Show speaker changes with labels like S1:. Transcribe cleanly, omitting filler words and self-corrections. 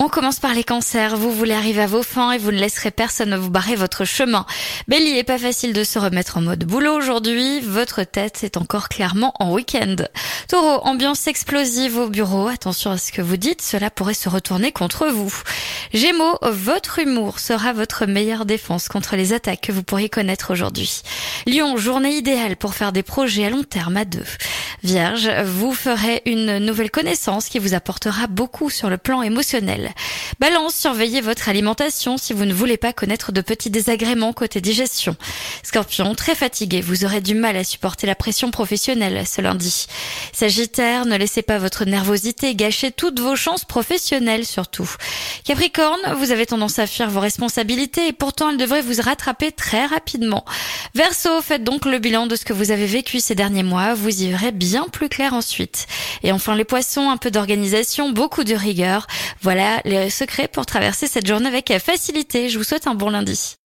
S1: On commence par les cancers. Vous voulez arriver à vos fins et vous ne laisserez personne vous barrer votre chemin. Bélier, pas facile de se remettre en mode boulot aujourd'hui. Votre tête est encore clairement en week-end. Taureau, ambiance explosive au bureau. Attention à ce que vous dites, cela pourrait se retourner contre vous. Gémeaux, votre humour sera votre meilleure défense contre les attaques que vous pourriez connaître aujourd'hui. Lion, journée idéale pour faire des projets à long terme à deux. Vierge, vous ferez une nouvelle connaissance qui vous apportera beaucoup sur le plan émotionnel. Balance, surveillez votre alimentation si vous ne voulez pas connaître de petits désagréments côté digestion. Scorpion, très fatigué, vous aurez du mal à supporter la pression professionnelle ce lundi. Sagittaire, ne laissez pas votre nervosité gâcher toutes vos chances professionnelles surtout. Capricorne, vous avez tendance à fuir vos responsabilités et pourtant elles devraient vous rattraper très rapidement. Verseau, faites donc le bilan de ce que vous avez vécu ces derniers mois, vous y verrez bien plus clair ensuite. Et enfin les poissons, un peu d'organisation, beaucoup de rigueur. Voilà les secrets pour traverser cette journée avec facilité. Je vous souhaite un bon lundi.